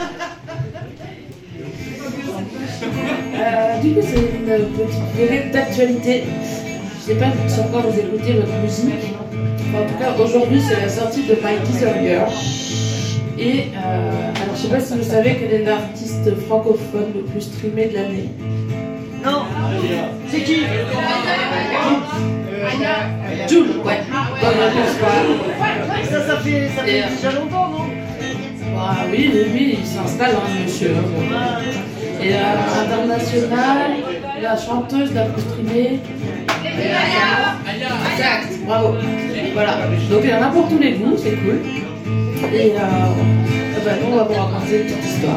Du coup, c'est une petite brève d'actualité. Je sais pas sur quoi vous écoutez votre musique. Enfin, en tout cas, aujourd'hui, c'est la sortie de My Desire. Et alors, je sais pas si vous savez quel est l'artiste francophone le plus streamé de l'année. Non. C'est qui? Jul, ouais. Bonne réponse, Ça fait déjà longtemps, non? Ah, oui, il s'installe, hein, monsieur. Et international, la chanteuse la plus streamée. Exact, bravo. Voilà. Donc il y en a pour tous les goûts, c'est cool. Et nous, on va vous raconter une petite histoire.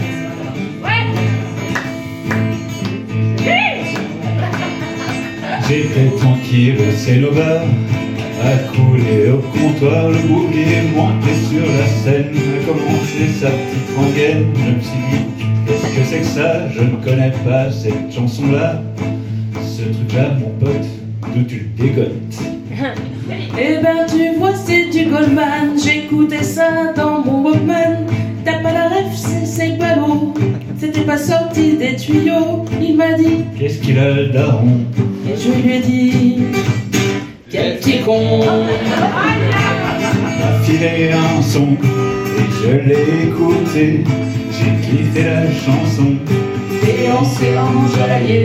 J'étais tranquille, c'est le bar, à couler au comptoir, le bouquet monté sur la scène, a commencé sa petite rengaine. Je me suis dit, qu'est-ce que c'est que ça? Je ne connais pas cette chanson-là. Ce truc-là, mon pote, d'où tu le dégotes? Eh ben tu vois, c'est du Goldman, j'écoutais ça dans mon Walkman. T'as pas la ref, c'est pas l'eau, c'était pas sorti des tuyaux. Il m'a dit, qu'est-ce qu'il a le daron? et je lui ai dit, quel petit con. M'a filé un son et je l'ai écouté. J'ai kiffé la chanson Et on s'est enjaillé.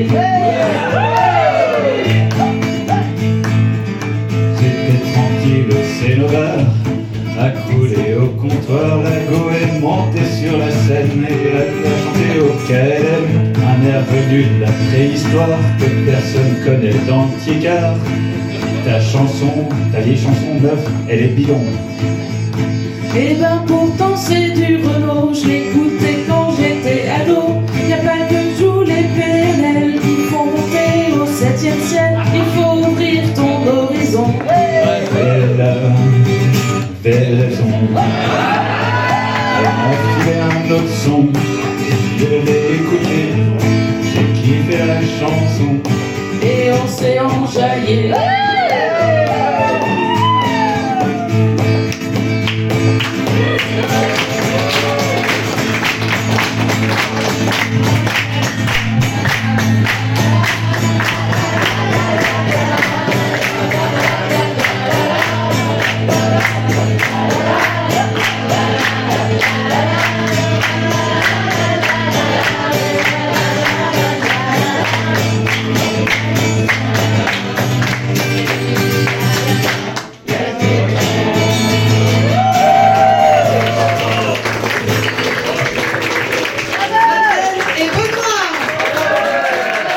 J'étais tranquille, c'est le bar, à couler au comptoir. La go est montée sur la scène et elle a chanté au KLM. Un air venu de la préhistoire que personne connaît dans le Tiécar. Ta vieille chanson neuf, elle est bidon. Eh ben pourtant c'est du Renault, je l'écoutais quand j'étais ado. Y'a pas que joue les PNL qui font monter au 7e ciel. Il faut ouvrir ton horizon. Elle avait raison. Elle m'a filé un autre son et je l'ai écouté. J'ai kiffé la chanson Et on s'est enjaillé.